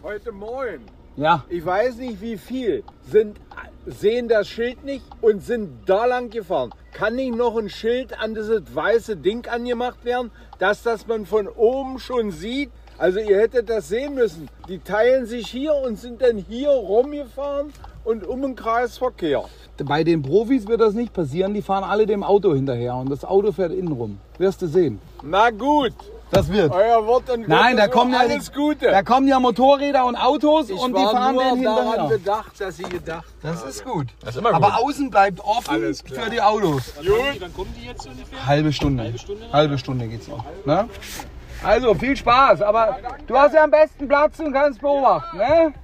Heute Morgen, Ja. ich weiß nicht wie viel, sehen das Schild nicht und sind da lang gefahren. Kann nicht noch ein Schild an dieses weiße Ding angemacht werden, dass das man von oben schon sieht? Also ihr hättet das sehen müssen. Die teilen sich hier und sind dann hier rumgefahren und um den Kreisverkehr. Bei den Profis wird das nicht passieren, die fahren alle dem Auto hinterher und das Auto fährt innen rum. Wirst du sehen. Na gut, Das wird. euer Wort und Nein, da Gottes kommen Wort, ja alles Gute. Da kommen ja Motorräder und Autos Ich und die war fahren nur den daran hinterher. bedacht, dass sie gedacht Das ist gut. Das ist immer Aber gut. außen bleibt offen Alles klar. für die Autos. Wann kommen die jetzt ungefähr? Halbe Stunde. Halbe Stunde geht's noch. Ne? Also viel Spaß, aber du hast ja am besten Platz und kannst beobachten. Ne?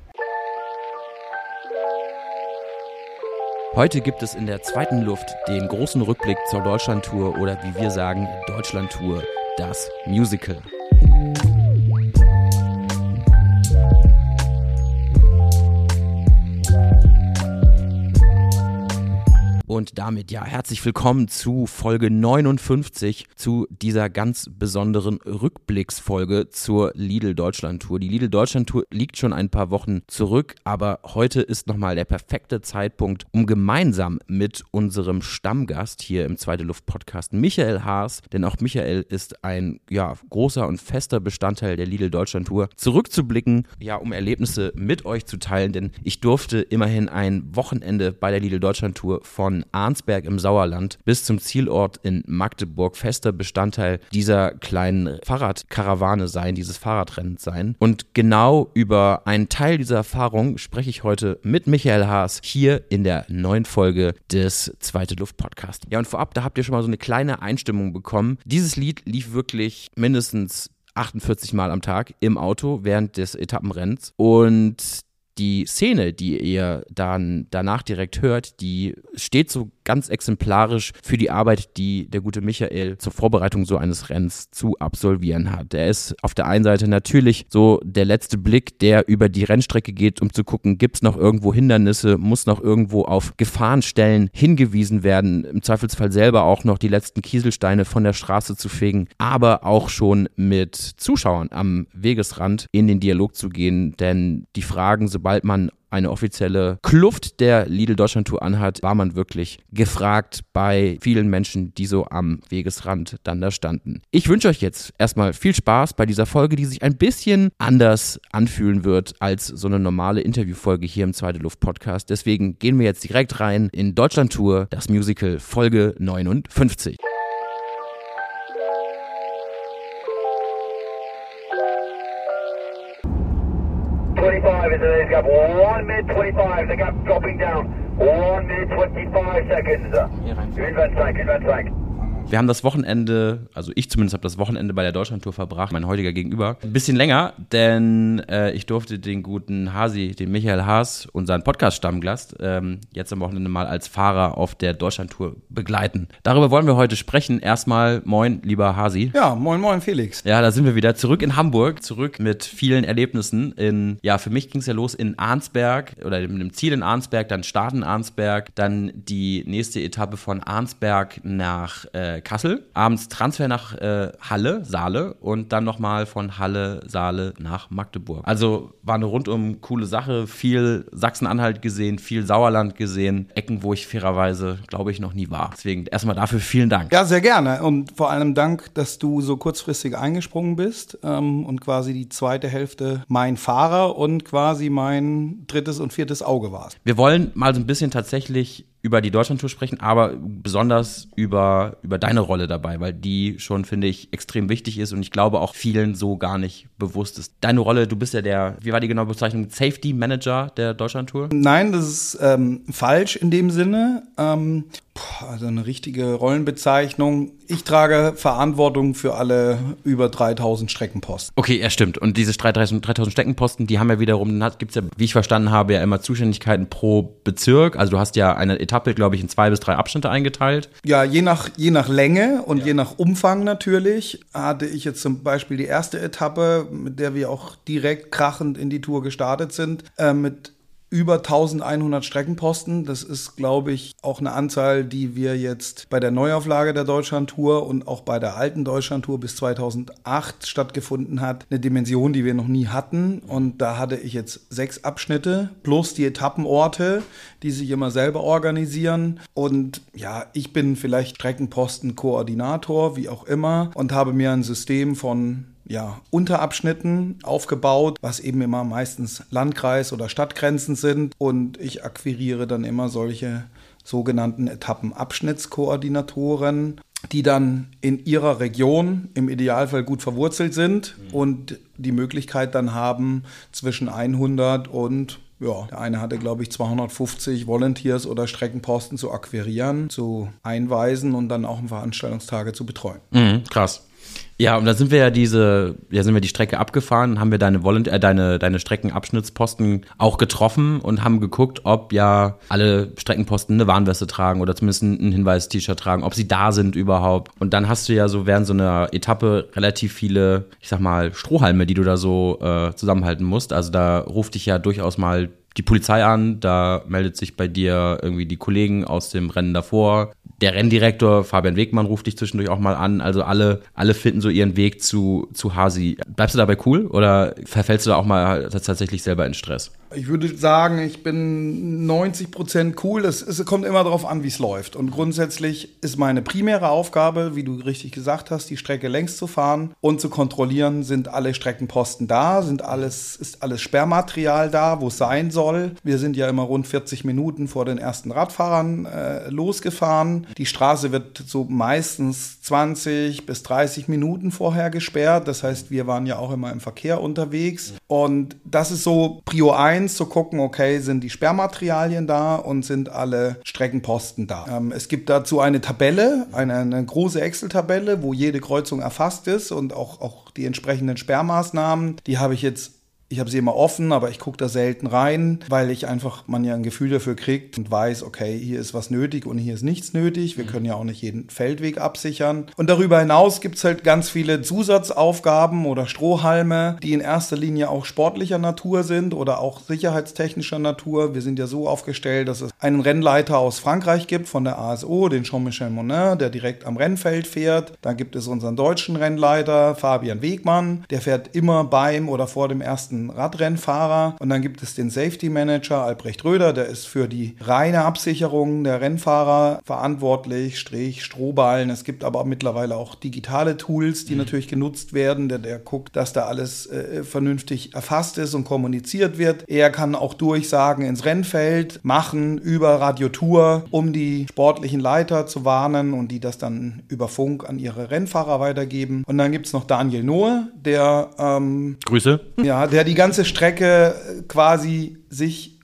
Heute gibt es in der zweiten Luft den großen Rückblick zur Deutschlandtour oder wie wir sagen, Deutschlandtour, das Musical. Und damit ja, herzlich willkommen zu Folge 59, zu dieser ganz besonderen Rückblicksfolge zur Lidl Deutschland Tour. Die Lidl Deutschland Tour liegt schon ein paar Wochen zurück, aber heute ist nochmal der perfekte Zeitpunkt, um gemeinsam mit unserem Stammgast hier im Zweite Luft Podcast, Michael Haas, denn auch Michael ist ein großer und fester Bestandteil der Lidl Deutschland Tour, zurückzublicken, um Erlebnisse mit euch zu teilen, denn ich durfte immerhin ein Wochenende bei der Lidl Deutschland Tour von Arnsberg im Sauerland bis zum Zielort in Magdeburg fester Bestandteil dieser kleinen Fahrradkarawane sein, dieses Fahrradrennens sein. Und genau über einen Teil dieser Erfahrung spreche ich heute mit Michael Haas hier in der neuen Folge des Zweite Luft Podcast. Ja, und vorab, da habt ihr schon mal so eine kleine Einstimmung bekommen. Dieses Lied lief wirklich mindestens 48 Mal am Tag im Auto während des Etappenrennens und die Szene, die ihr dann danach direkt hört, die steht so ganz exemplarisch für die Arbeit, die der gute Michael zur Vorbereitung so eines Rennens zu absolvieren hat. Er ist auf der einen Seite natürlich so der letzte Blick, der über die Rennstrecke geht, um zu gucken, gibt es noch irgendwo Hindernisse, muss noch irgendwo auf Gefahrenstellen hingewiesen werden, im Zweifelsfall selber auch noch die letzten Kieselsteine von der Straße zu fegen, aber auch schon mit Zuschauern am Wegesrand in den Dialog zu gehen, denn die Fragen, sobald man eine offizielle Kluft der Lidl Deutschland Tour anhat, war man wirklich gefragt bei vielen Menschen, die so am Wegesrand dann da standen. Ich wünsche euch jetzt erstmal viel Spaß bei dieser Folge, die sich ein bisschen anders anfühlen wird als so eine normale Interviewfolge hier im Zweite Luft Podcast. Deswegen gehen wir jetzt direkt rein in Deutschland Tour, das Musical Folge 59. Is the gap. 1 minute 25, the gap dropping down. 1 minute 25 seconds. Invent tank. Wir haben das Wochenende, also ich zumindest habe das Wochenende bei der Deutschlandtour verbracht, mein heutiger Gegenüber. Ein bisschen länger, denn ich durfte den guten Hasi, den Michael Haas, unseren Podcast-Stammgast, jetzt am Wochenende mal als Fahrer auf der Deutschlandtour begleiten. Darüber wollen wir heute sprechen. Erstmal moin, lieber Hasi. Ja, moin moin Felix. Ja, da sind wir wieder zurück in Hamburg, zurück mit vielen Erlebnissen. Für mich ging es ja los in Arnsberg oder mit dem Ziel in Arnsberg, dann Start in Arnsberg, dann die nächste Etappe von Arnsberg nach Kassel, abends Transfer nach Halle, Saale und dann nochmal von Halle, Saale nach Magdeburg. Also war eine rundum coole Sache, viel Sachsen-Anhalt gesehen, viel Sauerland gesehen, Ecken, wo ich fairerweise, glaube ich, noch nie war. Deswegen erstmal dafür vielen Dank. Ja, sehr gerne und vor allem Dank, dass du so kurzfristig eingesprungen bist und quasi die zweite Hälfte mein Fahrer und quasi mein drittes und viertes Auge warst. Wir wollen mal so ein bisschen tatsächlich über die Deutschlandtour sprechen, aber besonders über deine Rolle dabei, weil die schon, finde ich, extrem wichtig ist und ich glaube auch vielen so gar nicht bewusst ist. Deine Rolle, du bist ja wie war die genaue Bezeichnung, Safety Manager der Deutschlandtour? Nein, das ist falsch in dem Sinne. Also eine richtige Rollenbezeichnung. Ich trage Verantwortung für alle über 3000 Streckenposten. Okay, ja stimmt. Und diese 3000 Streckenposten, die haben ja wiederum, gibt es ja, wie ich verstanden habe, ja immer Zuständigkeiten pro Bezirk. Also du hast ja eine Etappe, glaube ich, in 2 bis 3 Abschnitte eingeteilt. Ja, je nach Länge und je nach Umfang natürlich, hatte ich jetzt zum Beispiel die erste Etappe, mit der wir auch direkt krachend in die Tour gestartet sind, mit über 1100 Streckenposten. Das ist, glaube ich, auch eine Anzahl, die wir jetzt bei der Neuauflage der Deutschlandtour und auch bei der alten Deutschlandtour bis 2008 stattgefunden hat. Eine Dimension, die wir noch nie hatten. Und da hatte ich jetzt 6 Abschnitte plus die Etappenorte, die sich immer selber organisieren. Und ja, ich bin vielleicht Streckenpostenkoordinator, wie auch immer, und habe mir ein System von Unterabschnitten aufgebaut, was eben immer meistens Landkreis- oder Stadtgrenzen sind. Und ich akquiriere dann immer solche sogenannten Etappenabschnittskoordinatoren, die dann in ihrer Region im Idealfall gut verwurzelt sind und die Möglichkeit dann haben, zwischen 100 und der eine hatte, glaube ich, 250 Volunteers oder Streckenposten zu akquirieren, zu einweisen und dann auch Veranstaltungstage zu betreuen. Krass. Ja, und da sind wir die Strecke abgefahren, haben wir deine Streckenabschnittsposten auch getroffen und haben geguckt, ob alle Streckenposten eine Warnweste tragen oder zumindest ein Hinweis-T-Shirt tragen, ob sie da sind überhaupt. Und dann hast du ja so während so einer Etappe relativ viele, ich sag mal, Strohhalme, die du da so zusammenhalten musst. Also da ruft dich ja durchaus mal die Polizei an, da meldet sich bei dir irgendwie die Kollegen aus dem Rennen davor. Der Renndirektor Fabian Wegmann ruft dich zwischendurch auch mal an. Also alle finden so ihren Weg zu Hasi. Bleibst du dabei cool oder verfällst du da auch mal tatsächlich selber in Stress? Ich würde sagen, ich bin 90% cool. Es kommt immer darauf an, wie es läuft. Und grundsätzlich ist meine primäre Aufgabe, wie du richtig gesagt hast, die Strecke längs zu fahren und zu kontrollieren, sind alle Streckenposten da, ist alles Sperrmaterial da, wo es sein soll. Wir sind ja immer rund 40 Minuten vor den ersten Radfahrern losgefahren. Die Straße wird so meistens 20 bis 30 Minuten vorher gesperrt. Das heißt, wir waren ja auch immer im Verkehr unterwegs. Und das ist so Prio 1, zu gucken, okay, sind die Sperrmaterialien da und sind alle Streckenposten da. Es gibt dazu eine Tabelle, eine große Excel-Tabelle, wo jede Kreuzung erfasst ist und auch die entsprechenden Sperrmaßnahmen. Die habe ich habe sie immer offen, aber ich gucke da selten rein, weil man ja ein Gefühl dafür kriegt und weiß, okay, hier ist was nötig und hier ist nichts nötig. Wir können ja auch nicht jeden Feldweg absichern. Und darüber hinaus gibt es halt ganz viele Zusatzaufgaben oder Strohhalme, die in erster Linie auch sportlicher Natur sind oder auch sicherheitstechnischer Natur. Wir sind ja so aufgestellt, dass es einen Rennleiter aus Frankreich gibt, von der ASO, den Jean-Michel Monin, der direkt am Rennfeld fährt. Dann gibt es unseren deutschen Rennleiter, Fabian Wegmann, der fährt immer beim oder vor dem ersten Radrennfahrer. Und dann gibt es den Safety Manager Albrecht Röder, der ist für die reine Absicherung der Rennfahrer verantwortlich, Strohballen. Es gibt aber mittlerweile auch digitale Tools, die natürlich genutzt werden. Der guckt, dass da alles vernünftig erfasst ist und kommuniziert wird. Er kann auch Durchsagen ins Rennfeld machen über Radiotour, um die sportlichen Leiter zu warnen und die das dann über Funk an ihre Rennfahrer weitergeben. Und dann gibt es noch Daniel Nohe, der Grüße. Ja, der die ganze Strecke quasi sich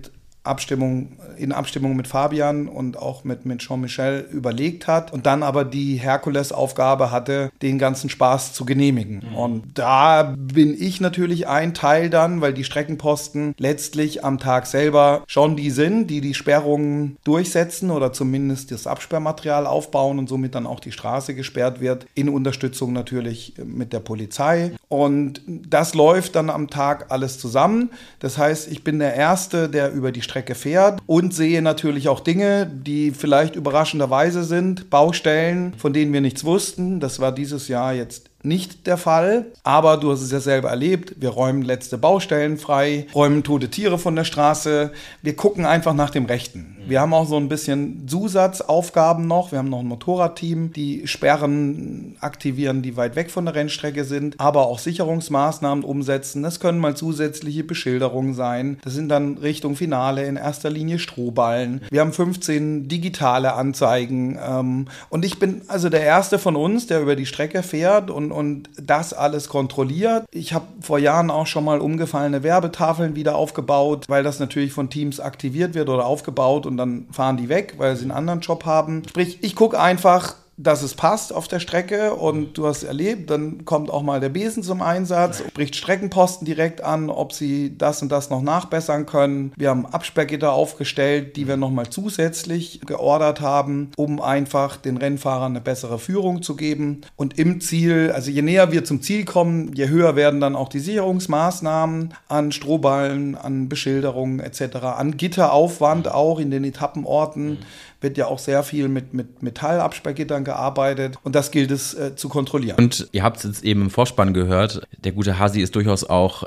in Abstimmung mit Fabian und auch mit Jean-Michel überlegt hat und dann aber die Herkulesaufgabe hatte, den ganzen Spaß zu genehmigen. Und da bin ich natürlich ein Teil dann, weil die Streckenposten letztlich am Tag selber schon die sind, die Sperrungen durchsetzen oder zumindest das Absperrmaterial aufbauen und somit dann auch die Straße gesperrt wird, in Unterstützung natürlich mit der Polizei. Und das läuft dann am Tag alles zusammen. Das heißt, ich bin der Erste, der über die Strecke fährt und sehe natürlich auch Dinge, die vielleicht überraschenderweise sind, Baustellen, von denen wir nichts wussten. Das war dieses Jahr jetzt nicht der Fall, aber du hast es ja selber erlebt, wir räumen letzte Baustellen frei, räumen tote Tiere von der Straße, wir gucken einfach nach dem Rechten. Wir haben auch so ein bisschen Zusatzaufgaben noch, wir haben noch ein Motorradteam, die Sperren aktivieren, die weit weg von der Rennstrecke sind, aber auch Sicherungsmaßnahmen umsetzen. Das können mal zusätzliche Beschilderungen sein, das sind dann Richtung Finale in erster Linie Strohballen. Wir haben 15 digitale Anzeigen und ich bin also der Erste von uns, der über die Strecke fährt und das alles kontrolliert. Ich habe vor Jahren auch schon mal umgefallene Werbetafeln wieder aufgebaut, weil das natürlich von Teams aktiviert wird oder aufgebaut und dann fahren die weg, weil sie einen anderen Job haben. Sprich, ich gucke einfach, dass es passt auf der Strecke und du hast erlebt, dann kommt auch mal der Besen zum Einsatz, bricht Streckenposten direkt an, ob sie das und das noch nachbessern können. Wir haben Absperrgitter aufgestellt, die wir nochmal zusätzlich geordert haben, um einfach den Rennfahrern eine bessere Führung zu geben. Und im Ziel, also je näher wir zum Ziel kommen, je höher werden dann auch die Sicherungsmaßnahmen an Strohballen, an Beschilderungen etc., an Gitteraufwand auch in den Etappenorten. Wird ja auch sehr viel mit Metallabsperrgittern gearbeitet und das gilt es zu kontrollieren. Und ihr habt es jetzt eben im Vorspann gehört, der gute Hasi ist durchaus auch,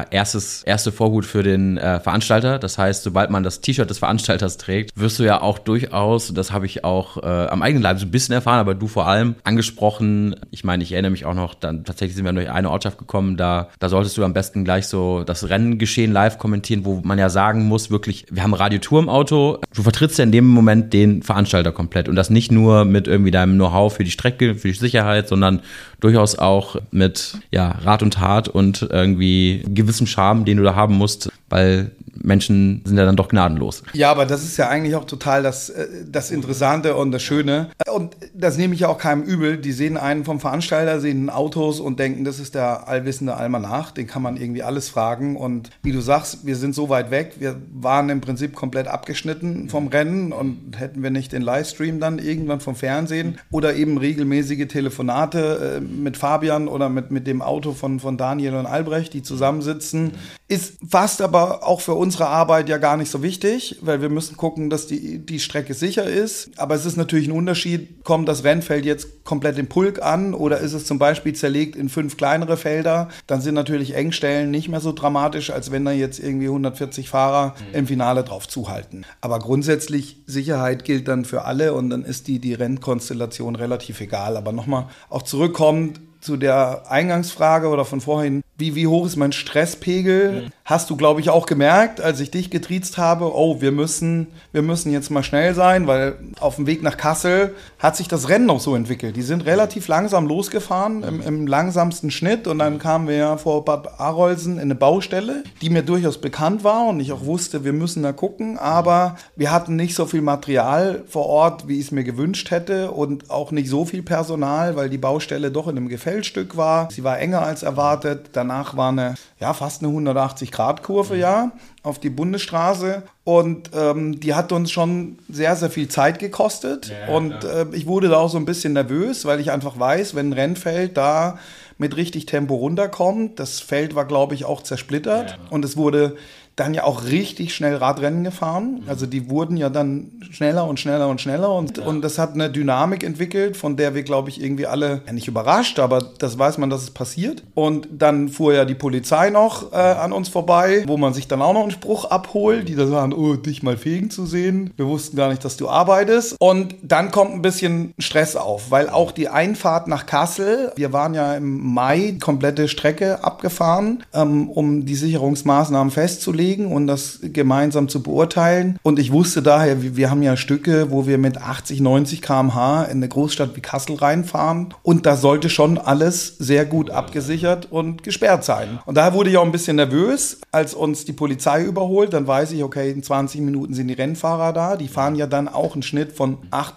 erste Vorhut für den Veranstalter. Das heißt, sobald man das T-Shirt des Veranstalters trägt, wirst du ja auch durchaus, das habe ich auch am eigenen Leib so ein bisschen erfahren, aber du vor allem angesprochen. Ich meine, ich erinnere mich auch noch, dann tatsächlich sind wir durch eine Ortschaft gekommen, da solltest du am besten gleich so das Renngeschehen live kommentieren, wo man ja sagen muss, wirklich, wir haben Radiotour im Auto, du vertrittst ja in dem Moment den Veranstalter komplett und das nicht nur mit irgendwie deinem Know-how für die Strecke, für die Sicherheit, sondern durchaus auch mit Rat und Tat und irgendwie gewissem Charme, den du da haben musst, weil Menschen sind ja dann doch gnadenlos. Ja, aber das ist ja eigentlich auch total das Interessante und das Schöne. Und das nehme ich ja auch keinem übel. Die sehen einen vom Veranstalter, sehen Autos und denken, das ist der allwissende Almanach. Den kann man irgendwie alles fragen. Und wie du sagst, wir sind so weit weg. Wir waren im Prinzip komplett abgeschnitten vom Rennen und hätten wir nicht den Livestream dann irgendwann vom Fernsehen oder eben regelmäßige Telefonate mit Fabian oder mit dem Auto von Daniel und Albrecht, die zusammensitzen, ist fast aber auch für unsere Arbeit ja gar nicht so wichtig, weil wir müssen gucken, dass die Strecke sicher ist. Aber es ist natürlich ein Unterschied, kommt das Rennfeld jetzt komplett im Pulk an oder ist es zum Beispiel zerlegt in 5 kleinere Felder, dann sind natürlich Engstellen nicht mehr so dramatisch, als wenn da jetzt irgendwie 140 Fahrer im Finale drauf zuhalten. Aber grundsätzlich Sicherheit gilt dann für alle und dann ist die Rennkonstellation relativ egal. Aber nochmal auch zurückkommt zu der Eingangsfrage oder von vorhin, wie hoch ist mein Stresspegel? Hast du, glaube ich, auch gemerkt, als ich dich getriezt habe, wir müssen jetzt mal schnell sein, weil auf dem Weg nach Kassel hat sich das Rennen noch so entwickelt. Die sind relativ langsam losgefahren, im langsamsten Schnitt und dann kamen wir ja vor Bad Arolsen in eine Baustelle, die mir durchaus bekannt war und ich auch wusste, wir müssen da gucken, aber wir hatten nicht so viel Material vor Ort, wie ich es mir gewünscht hätte und auch nicht so viel Personal, weil die Baustelle doch in einem Gefällstück war. Sie war enger als erwartet. Danach war fast eine 180-Grad-Kurve, auf die Bundesstraße. Und die hat uns schon sehr, sehr viel Zeit gekostet. Ja, und ich wurde da auch so ein bisschen nervös, weil ich einfach weiß, wenn ein Rennfeld da mit richtig Tempo runterkommt, das Feld war, glaube ich, auch zersplittert. Ja. Und es wurde dann ja auch richtig schnell Radrennen gefahren. Also die wurden ja dann schneller und schneller und schneller und das hat eine Dynamik entwickelt, von der wir, glaube ich, irgendwie alle, nicht überrascht, aber das weiß man, dass es passiert. Und dann fuhr ja die Polizei noch an uns vorbei, wo man sich dann auch noch einen Spruch abholt, die da sagen, dich mal fegen zu sehen. Wir wussten gar nicht, dass du arbeitest. Und dann kommt ein bisschen Stress auf, weil auch die Einfahrt nach Kassel, wir waren ja im Mai komplette Strecke abgefahren, um die Sicherungsmaßnahmen festzulegen und das gemeinsam zu beurteilen. Und ich wusste daher, wir haben ja Stücke, wo wir mit 80, 90 km/h in eine Großstadt wie Kassel reinfahren und da sollte schon alles sehr gut abgesichert und gesperrt sein. Und daher wurde ich auch ein bisschen nervös, als uns die Polizei überholt. Dann weiß ich, okay, in 20 Minuten sind die Rennfahrer da. Die fahren ja dann auch einen Schnitt von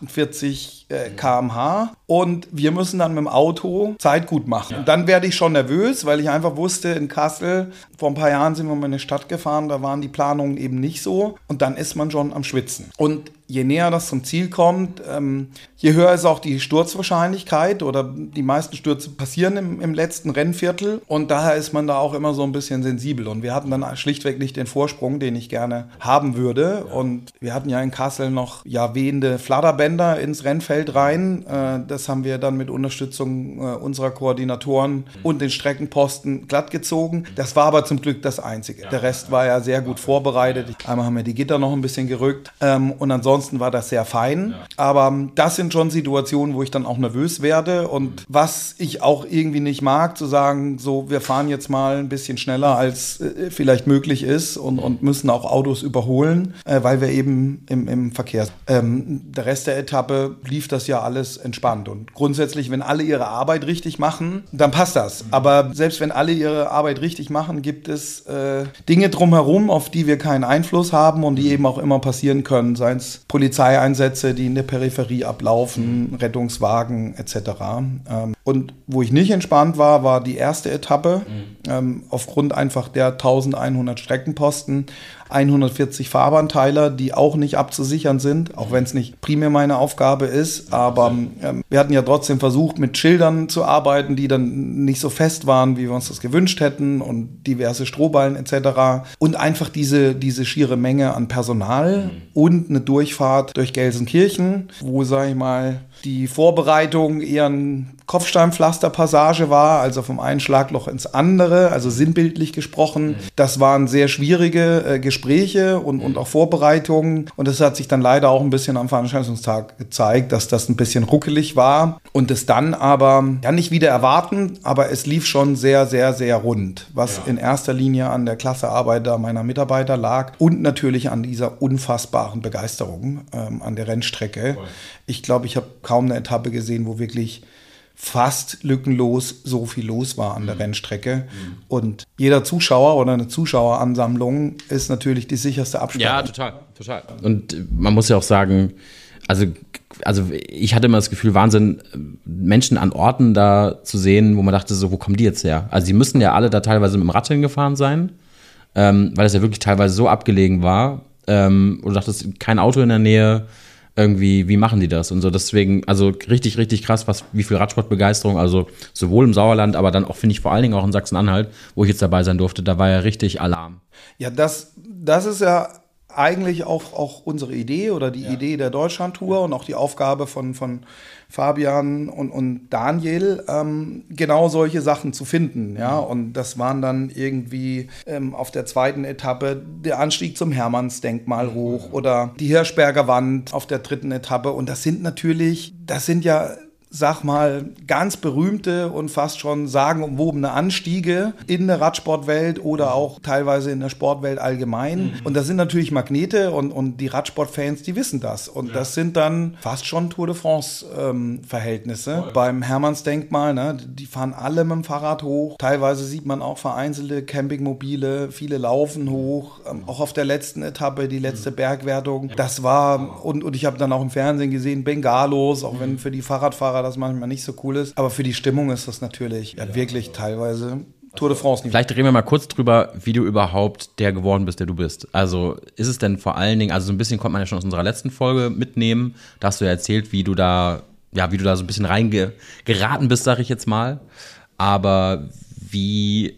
48 km/h und wir müssen dann mit dem Auto Zeit gut machen. Ja. Und dann werde ich schon nervös, weil ich einfach wusste, in Kassel, vor ein paar Jahren sind wir mal in eine Stadt gefahren, da waren die Planungen eben nicht so und dann ist man schon am Schwitzen. Und je näher das zum Ziel kommt, je höher ist auch die Sturzwahrscheinlichkeit oder die meisten Stürze passieren im letzten Rennviertel und daher ist man da auch immer so ein bisschen sensibel und wir hatten dann schlichtweg nicht den Vorsprung, den ich gerne haben würde und wir hatten ja in Kassel noch wehende Flatterbänder ins Rennfeld rein, das haben wir dann mit Unterstützung unserer Koordinatoren und den Streckenposten glatt gezogen. Das war aber zum Glück das Einzige. Der Rest war ja sehr gut vorbereitet. Einmal haben wir die Gitter noch ein bisschen gerückt und ansonsten war das sehr fein. Aber das sind schon Situationen, wo ich dann auch nervös werde und was ich auch irgendwie nicht mag, zu sagen, so wir fahren jetzt mal ein bisschen schneller, als vielleicht möglich ist und müssen auch Autos überholen, weil wir eben im Verkehr sind. Der Rest der Etappe lief das ja alles entspannt und grundsätzlich, wenn alle ihre Arbeit richtig machen, dann passt das. Aber selbst wenn alle ihre Arbeit richtig machen, gibt es Dinge drumherum, auf die wir keinen Einfluss haben und die eben auch immer passieren können, seien es Polizeieinsätze, die in der Peripherie ablaufen, Rettungswagen etc. Und wo ich nicht entspannt war, war die erste Etappe. Aufgrund einfach der 1100 Streckenposten, 140 Fahrbahnteiler, die auch nicht abzusichern sind, auch wenn es nicht primär meine Aufgabe ist. Aber wir hatten ja trotzdem versucht, mit Schildern zu arbeiten, die dann nicht so fest waren, wie wir uns das gewünscht hätten, und diverse Strohballen etc. Und einfach diese schiere Menge an Personal und eine Durchfahrt durch Gelsenkirchen, wo, sag ich mal, die Vorbereitung eher ein Kopfsteinpflasterpassage war, also vom einen Schlagloch ins andere, also sinnbildlich gesprochen. Das waren sehr schwierige Gespräche und auch Vorbereitungen. Und das hat sich dann leider auch ein bisschen am Veranstaltungstag gezeigt, dass das ein bisschen ruckelig war. Und es dann aber, ja, nicht wieder erwarten, aber es lief schon sehr, sehr, sehr rund, was in erster Linie an der Klassearbeit meiner Mitarbeiter lag und natürlich an dieser unfassbaren Begeisterung an der Rennstrecke. Ich glaube, ich habe kaum eine Etappe gesehen, wo wirklich fast lückenlos so viel los war an der Rennstrecke. Und jeder Zuschauer oder eine Zuschaueransammlung ist natürlich die sicherste Absperrung. Ja, total. Und man muss ja auch sagen, also ich hatte immer das Gefühl, Wahnsinn, Menschen an Orten da zu sehen, wo man dachte so, wo kommen die jetzt her? Also sie müssen ja alle da teilweise mit dem Rad hingefahren sein, weil es ja wirklich teilweise so abgelegen war. Und du dachtest, kein Auto in der Nähe, irgendwie, wie machen die das? Und so, deswegen, also richtig, richtig krass, wie viel Radsportbegeisterung, also sowohl im Sauerland, aber dann auch, finde ich, vor allen Dingen auch in Sachsen-Anhalt, wo ich jetzt dabei sein durfte, da war ja richtig Alarm. Ja, das ist ja eigentlich auch unsere Idee oder die Idee der Deutschlandtour und auch die Aufgabe von Fabian und Daniel, genau solche Sachen zu finden. Ja? Und das waren dann irgendwie auf der zweiten Etappe der Anstieg zum Hermannsdenkmal hoch oder die Hirschberger Wand auf der dritten Etappe. Und das sind ja, sag mal, ganz berühmte und fast schon sagenumwobene Anstiege in der Radsportwelt oder auch teilweise in der Sportwelt allgemein. Und das sind natürlich Magnete und die Radsportfans, die wissen das. Und das sind dann fast schon Tour de France Verhältnisse. Beim Hermannsdenkmal, ne, die fahren alle mit dem Fahrrad hoch. Teilweise sieht man auch vereinzelte Campingmobile, viele laufen hoch. Auch auf der letzten Etappe, die letzte Bergwertung. Das war, und ich habe dann auch im Fernsehen gesehen, Bengalos, auch wenn für die Fahrradfahrer das manchmal nicht so cool ist. Aber für die Stimmung ist das natürlich wirklich teilweise Tour de France. Vielleicht reden wir mal kurz drüber, wie du überhaupt der geworden bist, der du bist. Also ist es denn vor allen Dingen, also so ein bisschen konnte man ja schon aus unserer letzten Folge mitnehmen, da hast du ja erzählt, wie du da so ein bisschen reingeraten bist, sag ich jetzt mal. Aber wie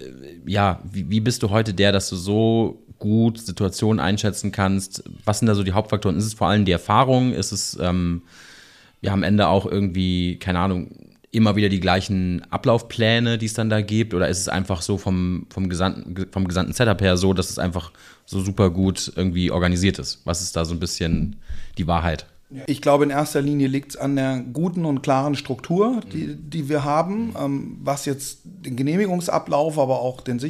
bist du heute der, dass du so gut Situationen einschätzen kannst? Was sind da so die Hauptfaktoren? Ist es vor allem die Erfahrung? Ist es am Ende auch irgendwie, keine Ahnung, immer wieder die gleichen Ablaufpläne, die es dann da gibt? Oder ist es einfach so vom gesamten Setup her so, dass es einfach so super gut irgendwie organisiert ist? Was ist da so ein bisschen die Wahrheit? Ich glaube, in erster Linie liegt es an der guten und klaren Struktur, die wir haben, was jetzt den Genehmigungsablauf, aber auch die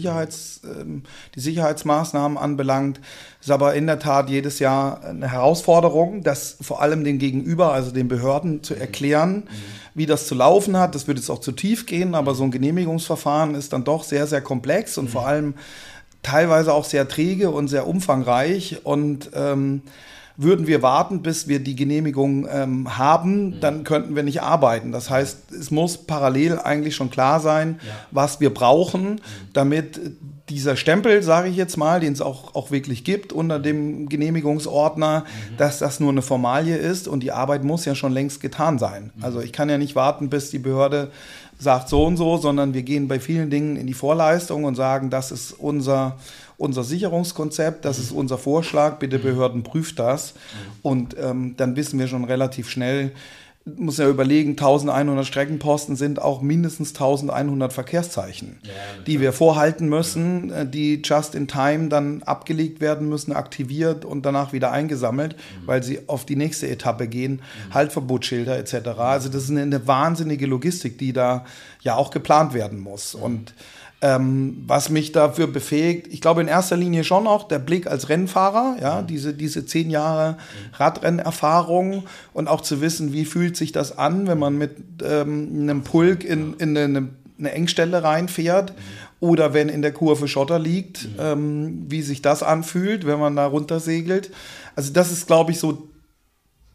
Sicherheitsmaßnahmen anbelangt. Ist aber in der Tat jedes Jahr eine Herausforderung, das vor allem den Gegenüber, also den Behörden, zu erklären, wie das zu laufen hat. Das wird jetzt auch zu tief gehen, aber so ein Genehmigungsverfahren ist dann doch sehr, sehr komplex und vor allem teilweise auch sehr träge und sehr umfangreich. Und würden wir warten, bis wir die Genehmigung haben, dann könnten wir nicht arbeiten. Das heißt, es muss parallel eigentlich schon klar sein, was wir brauchen, damit dieser Stempel, sage ich jetzt mal, den es auch wirklich gibt unter dem Genehmigungsordner, dass das nur eine Formalie ist und die Arbeit muss ja schon längst getan sein. Also ich kann ja nicht warten, bis die Behörde sagt so und so, sondern wir gehen bei vielen Dingen in die Vorleistung und sagen, das ist unser Sicherungskonzept, das ist unser Vorschlag, bitte Behörden prüft das. Und dann wissen wir schon relativ schnell, muss ja überlegen, 1100 Streckenposten sind auch mindestens 1100 Verkehrszeichen, die wir vorhalten müssen, die just in time dann abgelegt werden müssen, aktiviert und danach wieder eingesammelt, weil sie auf die nächste Etappe gehen, Haltverbotsschilder etc. Also das ist eine wahnsinnige Logistik, die da ja auch geplant werden muss. Und was mich dafür befähigt, ich glaube in erster Linie schon auch der Blick als Rennfahrer, ja, diese 10 Jahre Radrennerfahrung und auch zu wissen, wie fühlt sich das an, wenn man mit einem Pulk in eine Engstelle reinfährt oder wenn in der Kurve Schotter liegt, wie sich das anfühlt, wenn man da runtersegelt. Also das ist, glaube ich, so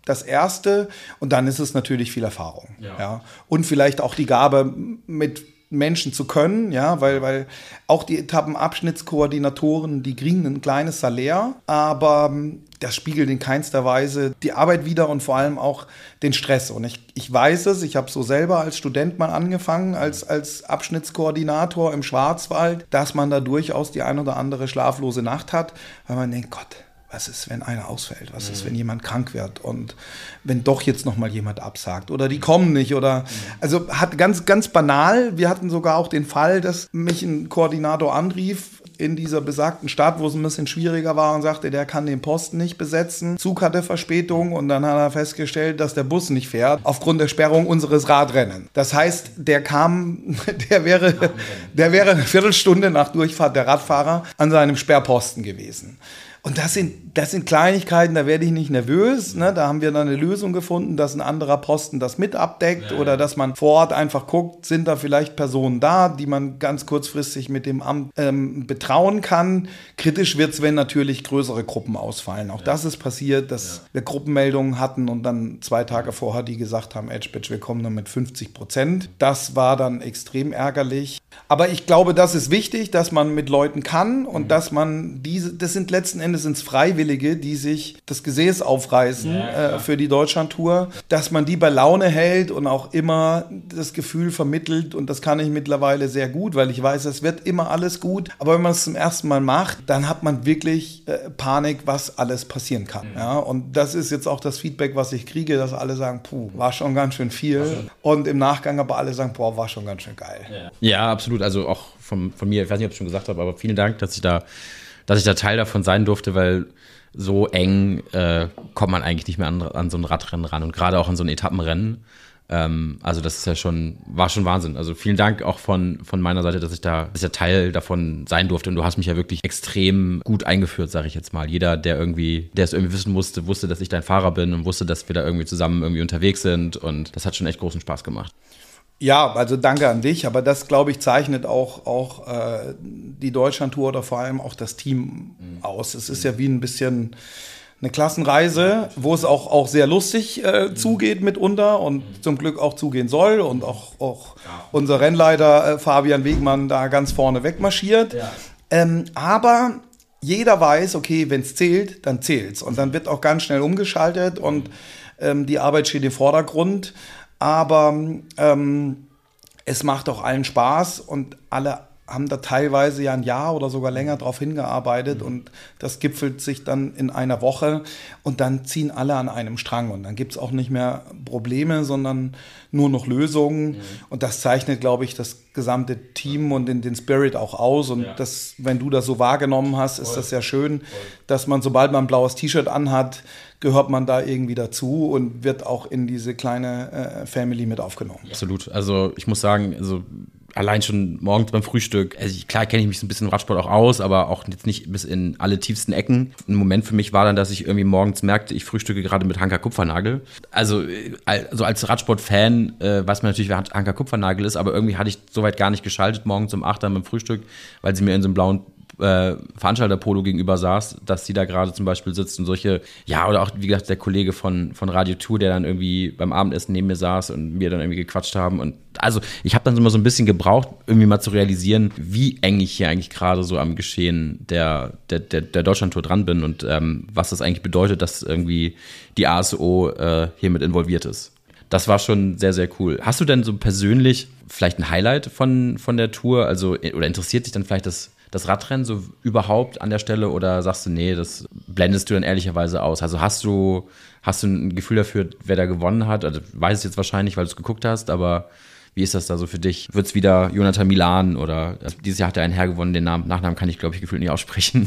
das Erste. Und dann ist es natürlich viel Erfahrung. Ja. Und vielleicht auch die Gabe, mit Menschen zu können, ja, weil auch die Etappenabschnittskoordinatoren, die kriegen ein kleines Salär, aber das spiegelt in keinster Weise die Arbeit wider und vor allem auch den Stress. Und ich weiß es, ich habe so selber als Student mal angefangen, als Abschnittskoordinator im Schwarzwald, dass man da durchaus die ein oder andere schlaflose Nacht hat, weil man denkt, Gott, was ist, wenn einer ausfällt? Was ist, wenn jemand krank wird? Und wenn doch jetzt noch mal jemand absagt? Oder die kommen nicht? Oder also hat ganz, ganz banal, wir hatten sogar auch den Fall, dass mich ein Koordinator anrief in dieser besagten Stadt, wo es ein bisschen schwieriger war und sagte, der kann den Posten nicht besetzen. Zug hatte Verspätung und dann hat er festgestellt, dass der Bus nicht fährt aufgrund der Sperrung unseres Radrennen. Das heißt, der wäre eine Viertelstunde nach Durchfahrt der Radfahrer an seinem Sperrposten gewesen. Und das sind Kleinigkeiten, da werde ich nicht nervös. Ne? Da haben wir dann eine Lösung gefunden, dass ein anderer Posten das mit abdeckt oder dass man vor Ort einfach guckt, sind da vielleicht Personen da, die man ganz kurzfristig mit dem Amt betrauen kann. Kritisch wird es, wenn natürlich größere Gruppen ausfallen. Auch das ist passiert, dass wir Gruppenmeldungen hatten und dann 2 Tage vorher die gesagt haben, Edgebitch, wir kommen dann mit 50%. Das war dann extrem ärgerlich. Aber ich glaube, das ist wichtig, dass man mit Leuten kann und dass man das sind letzten Endes Freiwillige, die sich das Gesäß aufreißen für die Deutschlandtour, dass man die bei Laune hält und auch immer das Gefühl vermittelt, und das kann ich mittlerweile sehr gut, weil ich weiß, es wird immer alles gut, aber wenn man es zum ersten Mal macht, dann hat man wirklich Panik, was alles passieren kann. Ja? Und das ist jetzt auch das Feedback, was ich kriege, dass alle sagen, puh, war schon ganz schön viel, und im Nachgang aber alle sagen, boah, war schon ganz schön geil. Ja, absolut, also auch von mir, ich weiß nicht, ob ich es schon gesagt habe, aber vielen Dank, dass ich da Teil davon sein durfte, weil so eng kommt man eigentlich nicht mehr an so ein Radrennen ran und gerade auch an so ein Etappenrennen. Also das ist war schon Wahnsinn. Also vielen Dank auch von meiner Seite, dass ich da Teil davon sein durfte, und du hast mich ja wirklich extrem gut eingeführt, sage ich jetzt mal. Jeder, der es irgendwie wissen wusste, dass ich dein Fahrer bin und wusste, dass wir da irgendwie zusammen irgendwie unterwegs sind, und das hat schon echt großen Spaß gemacht. Ja, also danke an dich, aber das, glaube ich, zeichnet auch die Deutschlandtour oder vor allem auch das Team aus. Es ist ja wie ein bisschen eine Klassenreise, wo es auch sehr lustig zugeht mitunter und zum Glück auch zugehen soll, und auch unser Rennleiter Fabian Wegmann da ganz vorne wegmarschiert. Ja. Aber jeder weiß, okay, wenn es zählt, dann zählt's, und dann wird auch ganz schnell umgeschaltet und die Arbeit steht im Vordergrund. Aber es macht auch allen Spaß, und alle haben da teilweise ja ein Jahr oder sogar länger drauf hingearbeitet, und das gipfelt sich dann in einer Woche, und dann ziehen alle an einem Strang, und dann gibt es auch nicht mehr Probleme, sondern nur noch Lösungen, und das zeichnet, glaube ich, das gesamte Team und den Spirit auch aus, und das, wenn du das so wahrgenommen hast, ist das sehr schön, dass man, sobald man ein blaues T-Shirt anhat, gehört man da irgendwie dazu und wird auch in diese kleine Family mit aufgenommen. Absolut. Also ich muss sagen, allein schon morgens beim Frühstück, klar kenne ich mich so ein bisschen im Radsport auch aus, aber auch jetzt nicht bis in alle tiefsten Ecken. Ein Moment für mich war dann, dass ich irgendwie morgens merkte, ich frühstücke gerade mit Hanka Kupfernagel. Also als Radsport-Fan weiß man natürlich, wer Hanka Kupfernagel ist, aber irgendwie hatte ich soweit gar nicht geschaltet morgens um 8 Uhr beim Frühstück, weil sie mir in so einem blauen Veranstalter-Polo gegenüber saß, dass sie da gerade zum Beispiel sitzt und solche, ja, oder auch, wie gesagt, der Kollege von Radio Tour, der dann irgendwie beim Abendessen neben mir saß und wir dann irgendwie gequatscht haben, und also ich habe dann immer so ein bisschen gebraucht, irgendwie mal zu realisieren, wie eng ich hier eigentlich gerade so am Geschehen der Deutschlandtour dran bin, und was das eigentlich bedeutet, dass irgendwie die ASO hier mit involviert ist. Das war schon sehr, sehr cool. Hast du denn so persönlich vielleicht ein Highlight von der Tour, also, oder interessiert dich dann vielleicht das Radrennen so überhaupt an der Stelle, oder sagst du, nee, das blendest du dann ehrlicherweise aus? Also hast du ein Gefühl dafür, wer da gewonnen hat? Also weiß es jetzt wahrscheinlich, weil du es geguckt hast, aber wie ist das da so für dich? Wird es wieder Jonathan Milan, oder dieses Jahr hat er einen Herr gewonnen, den Nachnamen kann ich, glaube ich, gefühlt nicht aussprechen.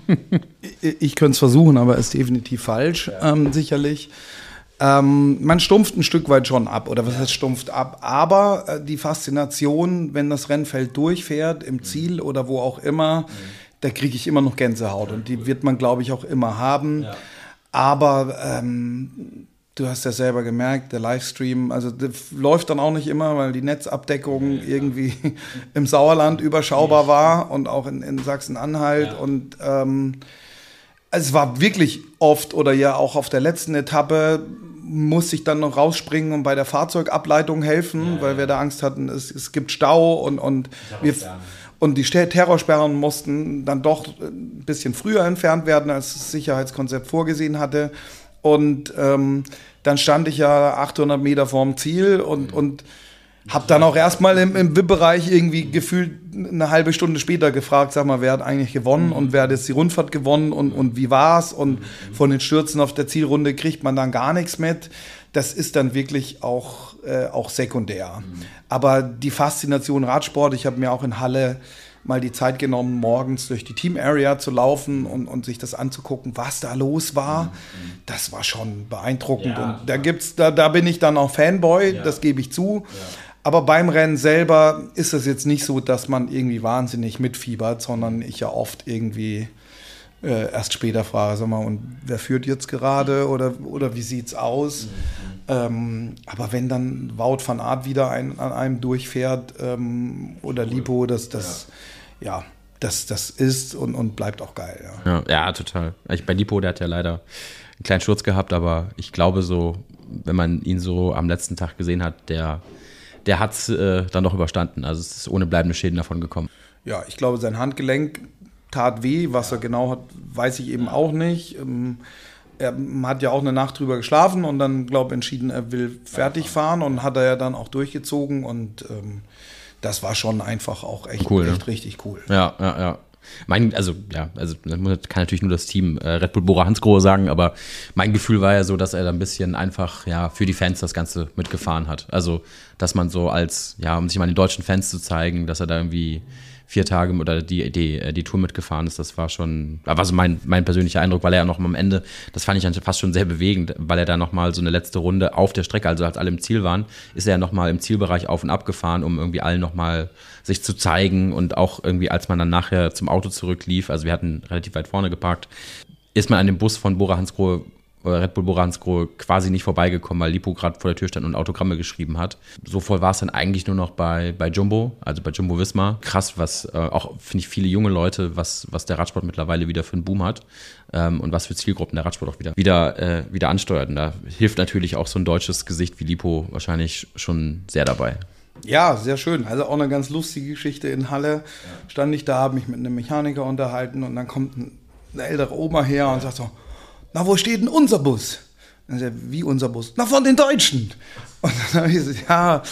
Ich könnte es versuchen, aber ist definitiv falsch, sicherlich. Man stumpft ein Stück weit schon ab, oder was heißt stumpft ab, aber die Faszination, wenn das Rennfeld durchfährt, im Ziel oder wo auch immer, da kriege ich immer noch Gänsehaut, und die wird man, glaube ich, auch immer haben. Ja. Aber du hast ja selber gemerkt, der Livestream, also das läuft dann auch nicht immer, weil die Netzabdeckung irgendwie im Sauerland überschaubar war und auch in Sachsen-Anhalt, und Es war wirklich oft oder ja auch auf der letzten Etappe musste ich dann noch rausspringen und bei der Fahrzeugableitung helfen, weil wir da Angst hatten, es gibt Stau und die Terrorsperren mussten dann doch ein bisschen früher entfernt werden, als das Sicherheitskonzept vorgesehen hatte. Und dann stand ich ja 800 Meter vorm Ziel und habe dann auch erstmal im VIP-Bereich irgendwie gefühlt eine halbe Stunde später gefragt, sag mal, wer hat eigentlich gewonnen und wer hat jetzt die Rundfahrt gewonnen und wie war's? Und von den Stürzen auf der Zielrunde kriegt man dann gar nichts mit. Das ist dann wirklich auch sekundär. Aber die Faszination Radsport, ich habe mir auch in Halle mal die Zeit genommen, morgens durch die Team Area zu laufen und sich das anzugucken, was da los war. Das war schon beeindruckend. Ja, und da bin ich dann auch Fanboy, das gebe ich zu. Ja. Aber beim Rennen selber ist es jetzt nicht so, dass man irgendwie wahnsinnig mitfiebert, sondern ich ja oft irgendwie erst später frage, sag mal, und wer führt jetzt gerade oder wie sieht's aus? Aber wenn dann Wout van Aert wieder an einem durchfährt oder Lipo, das ist und bleibt auch geil. Ja, total. Bei Lipo, der hat ja leider einen kleinen Sturz gehabt, aber ich glaube so, wenn man ihn so am letzten Tag gesehen hat, der hat es dann doch überstanden. Also es ist ohne bleibende Schäden davon gekommen. Ja, ich glaube, sein Handgelenk tat weh. Was er genau hat, weiß ich eben auch nicht. Er hat ja auch eine Nacht drüber geschlafen und dann, glaube ich, entschieden, er will fertig fahren und hat er ja dann auch durchgezogen und das war schon einfach auch echt cool, echt richtig cool. Ja. Also man kann natürlich nur das Team Red Bull Bora Hansgrohe sagen, aber mein Gefühl war ja so, dass er da ein bisschen einfach für die Fans das Ganze mitgefahren hat. Also, dass man so um sich mal den deutschen Fans zu zeigen, dass er da irgendwie 4 Tage oder die Tour mitgefahren ist, das war schon, war so mein persönlicher Eindruck, weil er ja noch mal am Ende, das fand ich dann fast schon sehr bewegend, weil er da noch mal so eine letzte Runde auf der Strecke, also als alle im Ziel waren, ist er ja noch mal im Zielbereich auf und ab gefahren, um irgendwie allen noch mal sich zu zeigen und auch irgendwie, als man dann nachher zum Auto zurücklief, also wir hatten relativ weit vorne geparkt, ist man an dem Bus von Bora Hansgrohe Red Bull Bora Hansgrohe quasi nicht vorbeigekommen, weil Lipo gerade vor der Tür stand und Autogramme geschrieben hat. So voll war es dann eigentlich nur noch bei Jumbo, also bei Jumbo Visma. Krass, was auch, finde ich, viele junge Leute, was der Radsport mittlerweile wieder für einen Boom hat und was für Zielgruppen der Radsport auch wieder ansteuert. Und da hilft natürlich auch so ein deutsches Gesicht wie Lipo wahrscheinlich schon sehr dabei. Ja, sehr schön. Also auch eine ganz lustige Geschichte in Halle. Stand ich da, habe mich mit einem Mechaniker unterhalten und dann kommt ein älterer Oma her und sagt so, na, wo steht denn unser Bus? Dann sagt er, wie unser Bus? Na, von den Deutschen. Und dann habe ich gesagt,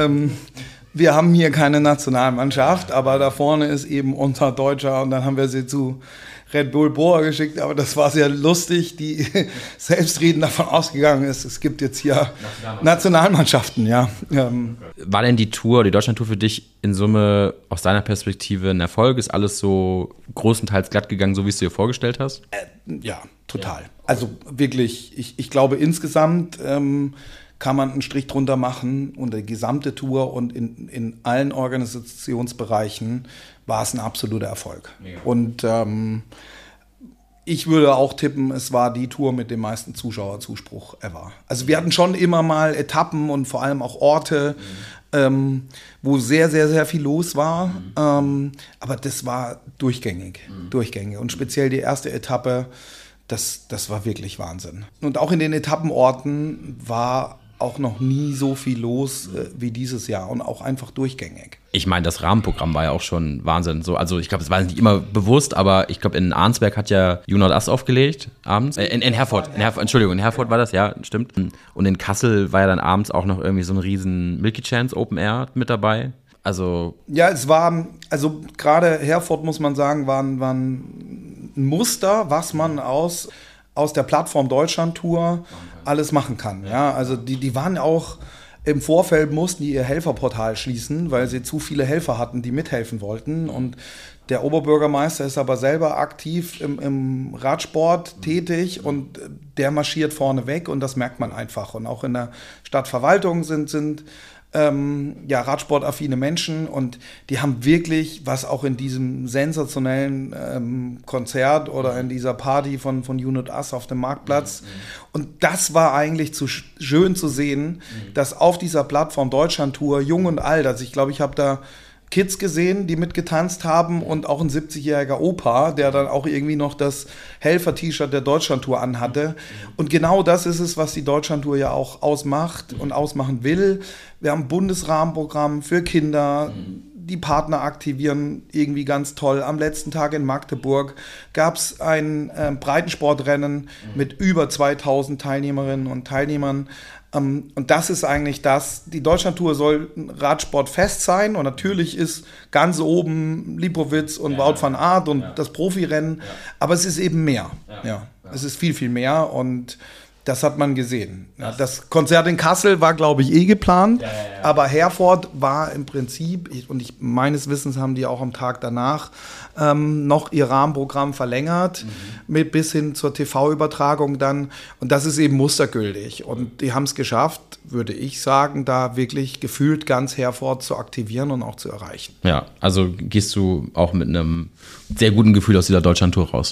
wir haben hier keine Nationalmannschaft, aber da vorne ist eben unser Deutscher und dann haben wir sie zu Red Bull Bora geschickt, aber das war sehr lustig, die selbstredend davon ausgegangen ist, es gibt jetzt hier Nationalmannschaften, ja. War denn die Deutschlandtour für dich in Summe aus deiner Perspektive ein Erfolg? Ist alles so großenteils glatt gegangen, so wie es du dir vorgestellt hast? Ja, total. Also wirklich, ich glaube insgesamt kann man einen Strich drunter machen und die gesamte Tour und in allen Organisationsbereichen war es ein absoluter Erfolg. Mega. Und ich würde auch tippen, es war die Tour mit dem meisten Zuschauerzuspruch ever. Also wir hatten schon immer mal Etappen und vor allem auch Orte, wo sehr, sehr, sehr viel los war. Aber das war durchgängig. Und speziell die erste Etappe, das war wirklich Wahnsinn. Und auch in den Etappenorten war auch noch nie so viel los wie dieses Jahr und auch einfach durchgängig. Ich meine, das Rahmenprogramm war ja auch schon Wahnsinn. So, also ich glaube, es war nicht immer bewusst, aber ich glaube, in Arnsberg hat ja Jonas Ass aufgelegt abends. In Herford war das, ja, stimmt. Und in Kassel war ja dann abends auch noch irgendwie so ein riesen Milky Chance Open Air mit dabei. Also ja, es war, also gerade Herford, muss man sagen, war ein Muster, was man aus der Plattform Deutschlandtour alles machen kann. Ja, also die waren auch im Vorfeld, mussten die ihr Helferportal schließen, weil sie zu viele Helfer hatten, die mithelfen wollten. Und der Oberbürgermeister ist aber selber aktiv im Radsport tätig und der marschiert vorne weg und das merkt man einfach. Und auch in der Stadtverwaltung sind radsportaffine Menschen und die haben wirklich, was auch in diesem sensationellen Konzert oder in dieser Party von Unit Ass auf dem Marktplatz und das war eigentlich schön zu sehen, dass auf dieser Plattform Deutschlandtour jung und alt, also ich glaube, ich habe da Kids gesehen, die mitgetanzt haben und auch ein 70-jähriger Opa, der dann auch irgendwie noch das Helfer-T-Shirt der Deutschlandtour anhatte. Und genau das ist es, was die Deutschlandtour ja auch ausmacht und ausmachen will. Wir haben ein Bundesrahmenprogramm für Kinder, die Partner aktivieren, irgendwie ganz toll. Am letzten Tag in Magdeburg gab es ein Breitensportrennen mit über 2000 Teilnehmerinnen und Teilnehmern. Und das ist eigentlich das. Die Deutschlandtour soll radsportfest sein und natürlich ist ganz oben Lipovitz und Wout van Aert und das Profirennen, aber es ist eben mehr. Es ist viel, viel mehr und das hat man gesehen. Ja, das Konzert in Kassel war, glaube ich, geplant, aber Herford war im Prinzip, meines Wissens haben die auch am Tag danach noch ihr Rahmenprogramm verlängert, mit bis hin zur TV-Übertragung dann. Und das ist eben mustergültig. Und die haben es geschafft, würde ich sagen, da wirklich gefühlt ganz Herford zu aktivieren und auch zu erreichen. Ja, also gehst du auch mit einem sehr guten Gefühl aus dieser Deutschlandtour raus?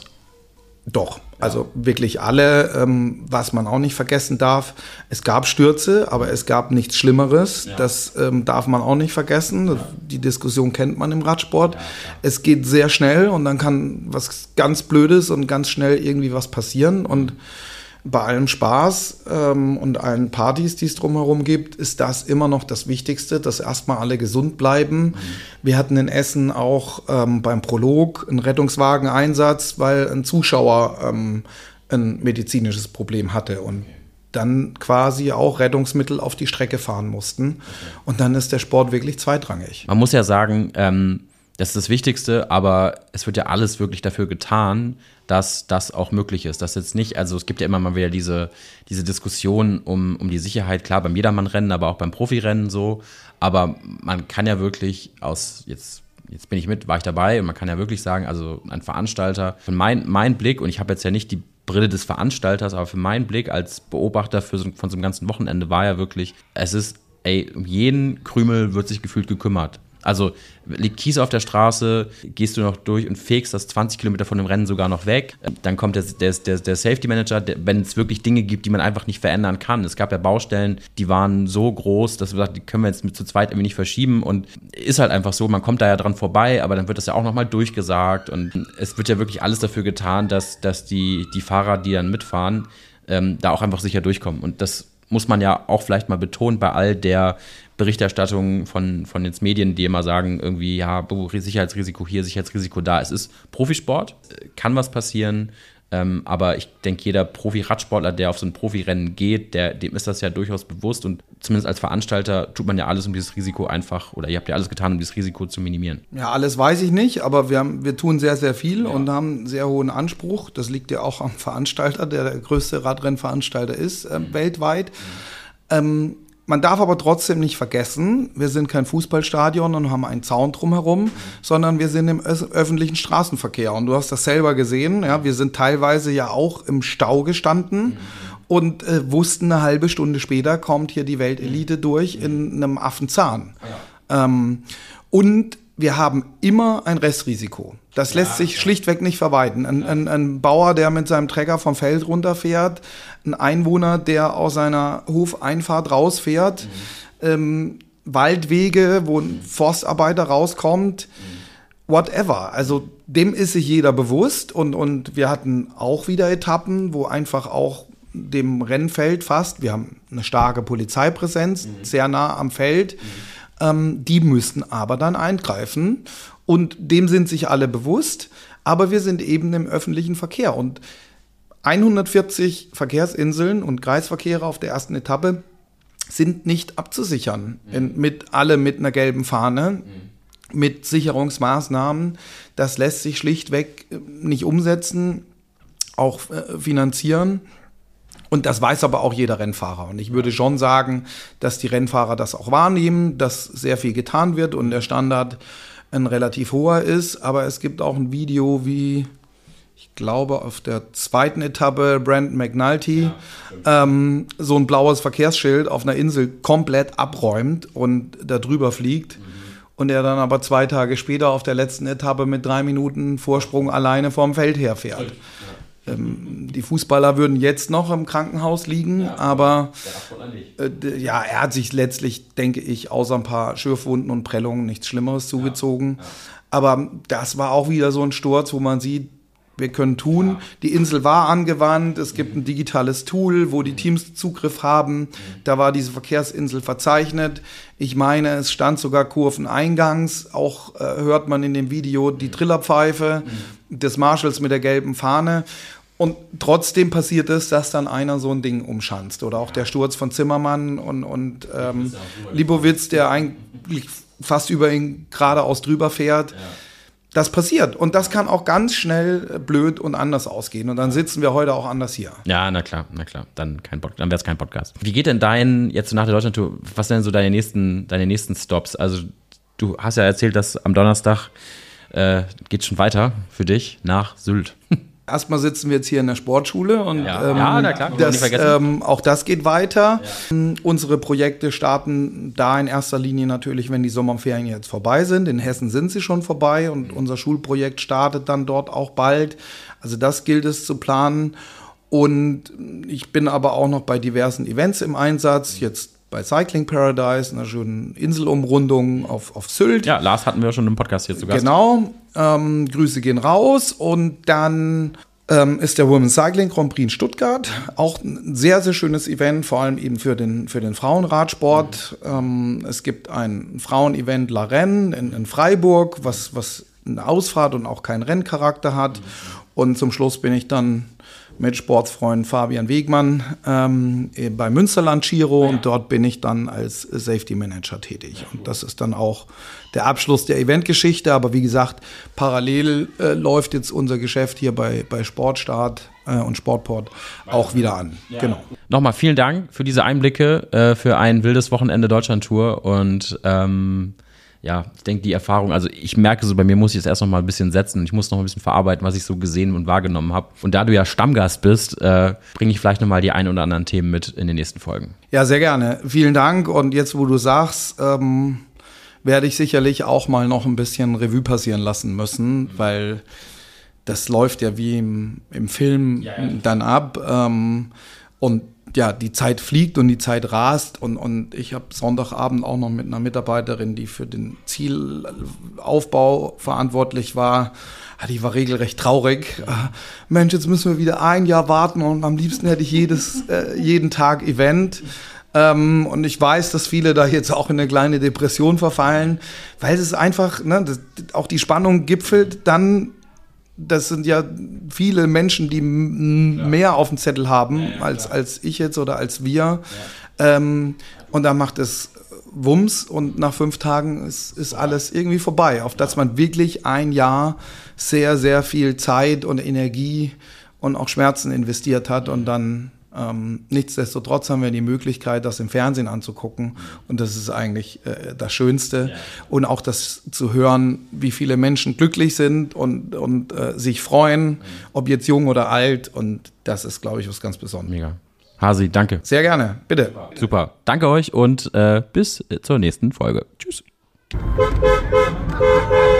Doch, also wirklich alle, was man auch nicht vergessen darf, es gab Stürze, aber es gab nichts Schlimmeres, das darf man auch nicht vergessen, die Diskussion kennt man im Radsport, es geht sehr schnell und dann kann was ganz Blödes und ganz schnell irgendwie was passieren und bei allem Spaß und allen Partys, die es drumherum gibt, ist das immer noch das Wichtigste, dass erstmal alle gesund bleiben. Wir hatten in Essen auch beim Prolog einen Rettungswageneinsatz, weil ein Zuschauer ein medizinisches Problem hatte und dann quasi auch Rettungsmittel auf die Strecke fahren mussten. Und dann ist der Sport wirklich zweitrangig. Man muss ja sagen, das ist das Wichtigste, aber es wird ja alles wirklich dafür getan, dass das auch möglich ist. Das jetzt nicht, also es gibt ja immer mal wieder diese Diskussion um die Sicherheit, klar beim Jedermann-Rennen, aber auch beim Profirennen so. Aber man kann ja wirklich jetzt bin ich war ich dabei und man kann ja wirklich sagen, also ein Veranstalter, von mein Blick, und ich habe jetzt ja nicht die Brille des Veranstalters, aber für meinen Blick als Beobachter von so einem ganzen Wochenende war ja wirklich, es ist, um jeden Krümel wird sich gefühlt gekümmert. Also liegt Kies auf der Straße, gehst du noch durch und fegst das 20 Kilometer von dem Rennen sogar noch weg. Dann kommt der Safety Manager, wenn es wirklich Dinge gibt, die man einfach nicht verändern kann. Es gab ja Baustellen, die waren so groß, dass wir sagten, die können wir jetzt mit zu zweit irgendwie nicht verschieben. Und ist halt einfach so, man kommt da ja dran vorbei, aber dann wird das ja auch nochmal durchgesagt. Und es wird ja wirklich alles dafür getan, dass die Fahrer, die dann mitfahren, da auch einfach sicher durchkommen. Und das muss man ja auch vielleicht mal betonen bei all der Berichterstattung von jetzt Medien, die immer sagen, irgendwie, ja, Sicherheitsrisiko hier, Sicherheitsrisiko da. Es ist Profisport, kann was passieren, aber ich denke, jeder Profi-Radsportler, der auf so ein Profirennen geht, dem ist das ja durchaus bewusst und zumindest als Veranstalter tut man ja alles, um dieses Risiko einfach, oder ihr habt ja alles getan, um dieses Risiko zu minimieren. Ja, alles weiß ich nicht, aber wir tun sehr, sehr viel und haben einen sehr hohen Anspruch. Das liegt ja auch am Veranstalter, der größte Radrennveranstalter ist weltweit. Man darf aber trotzdem nicht vergessen, wir sind kein Fußballstadion und haben einen Zaun drumherum, sondern wir sind im öffentlichen Straßenverkehr. Und du hast das selber gesehen, ja, wir sind teilweise ja auch im Stau gestanden und wussten, eine halbe Stunde später kommt hier die Weltelite durch in einem Affenzahn. Und wir haben immer ein Restrisiko. Das lässt sich schlichtweg nicht vermeiden. Ein Bauer, der mit seinem Trecker vom Feld runterfährt, ein Einwohner, der aus seiner Hofeinfahrt rausfährt, Waldwege, wo ein Forstarbeiter rauskommt, whatever. Also dem ist sich jeder bewusst und wir hatten auch wieder Etappen, wo einfach auch dem Rennfeld fast, wir haben eine starke Polizeipräsenz, sehr nah am Feld, die müssten aber dann eingreifen und dem sind sich alle bewusst, aber wir sind eben im öffentlichen Verkehr und 140 Verkehrsinseln und Kreisverkehre auf der ersten Etappe sind nicht abzusichern, mit einer gelben Fahne, mit Sicherungsmaßnahmen. Das lässt sich schlichtweg nicht umsetzen, auch finanzieren. Und das weiß aber auch jeder Rennfahrer. Und ich würde schon sagen, dass die Rennfahrer das auch wahrnehmen, dass sehr viel getan wird und der Standard ein relativ hoher ist. Aber es gibt auch ein Video, wie, ich glaube, auf der zweiten Etappe Brandon McNulty so ein blaues Verkehrsschild auf einer Insel komplett abräumt und da drüber fliegt. Und er dann aber 2 Tage später auf der letzten Etappe mit 3 Minuten Vorsprung alleine vorm Feld herfährt. Die Fußballer würden jetzt noch im Krankenhaus liegen, aber er hat sich letztlich, denke ich, außer ein paar Schürfwunden und Prellungen nichts Schlimmeres zugezogen. Aber das war auch wieder so ein Sturz, wo man sieht, wir können tun. Die Insel war angewandt, es gibt ein digitales Tool, wo die Teams Zugriff haben. Da war diese Verkehrsinsel verzeichnet. Ich meine, es stand sogar Kurveneingangs. Auch hört man in dem Video die Trillerpfeife des Marshals mit der gelben Fahne. Und trotzdem passiert es, dass dann einer so ein Ding umschanzt. Oder auch der Sturz von Zimmermann und Libowitz, der eigentlich fast über ihn geradeaus drüber fährt. Das passiert. Und das kann auch ganz schnell blöd und anders ausgehen. Und dann sitzen wir heute auch anders hier. Ja, na klar. Dann wäre es kein Podcast. Wie geht denn jetzt nach der Deutschlandtour, was sind denn so deine nächsten Stops? Also du hast ja erzählt, dass am Donnerstag geht schon weiter für dich nach Sylt. Erstmal sitzen wir jetzt hier in der Sportschule und na klar, auch das geht weiter. Ja. Unsere Projekte starten da in erster Linie natürlich, wenn die Sommerferien jetzt vorbei sind. In Hessen sind sie schon vorbei und unser Schulprojekt startet dann dort auch bald. Also das gilt es zu planen. Und ich bin aber auch noch bei diversen Events im Einsatz. Jetzt bei Cycling Paradise, einer schönen Inselumrundung auf Sylt. Ja, Lars hatten wir schon im Podcast hier zu Gast. Genau, Grüße gehen raus. Und dann ist der Women's Cycling Grand Prix in Stuttgart. Auch ein sehr, sehr schönes Event, vor allem eben für den Frauenradsport. Es gibt ein Frauenevent La Rennes in Freiburg, was eine Ausfahrt und auch keinen Renncharakter hat. Und zum Schluss bin ich dann mit Sportsfreund Fabian Wegmann bei Münsterland Giro und dort bin ich dann als Safety Manager tätig. Und das ist dann auch der Abschluss der Eventgeschichte. Aber wie gesagt, parallel läuft jetzt unser Geschäft hier bei Sportstart und Sportport auch wieder an. Ja. Genau. Nochmal vielen Dank für diese Einblicke, für ein wildes Wochenende Deutschlandtour und ich denke, die Erfahrung, also ich merke so, bei mir muss ich es erst noch mal ein bisschen setzen. Ich muss noch ein bisschen verarbeiten, was ich so gesehen und wahrgenommen habe. Und da du ja Stammgast bist, bringe ich vielleicht noch mal die ein oder anderen Themen mit in den nächsten Folgen. Ja, sehr gerne. Vielen Dank. Und jetzt, wo du sagst, werde ich sicherlich auch mal noch ein bisschen Revue passieren lassen müssen, weil das läuft ja wie im Film dann ab. Und ja, die Zeit fliegt und die Zeit rast und ich habe Sonntagabend auch noch mit einer Mitarbeiterin, die für den Zielaufbau verantwortlich war, die war regelrecht traurig. Mensch, jetzt müssen wir wieder ein Jahr warten und am liebsten hätte ich jeden Tag Event. Und ich weiß, dass viele da jetzt auch in eine kleine Depression verfallen, weil es ist einfach, auch die Spannung gipfelt dann. Das sind ja viele Menschen, die mehr auf dem Zettel haben als ich jetzt oder als wir. Ja. Und dann macht es Wumms und nach 5 Tagen ist alles irgendwie vorbei. Auf das man wirklich ein Jahr sehr, sehr viel Zeit und Energie und auch Schmerzen investiert hat und dann nichtsdestotrotz haben wir die Möglichkeit, das im Fernsehen anzugucken und das ist eigentlich das Schönste und auch das zu hören, wie viele Menschen glücklich sind und sich freuen, ob jetzt jung oder alt und das ist, glaube ich, was ganz Besonderes. Mega. Hasi, danke. Sehr gerne, bitte. Super. Danke euch und bis zur nächsten Folge. Tschüss.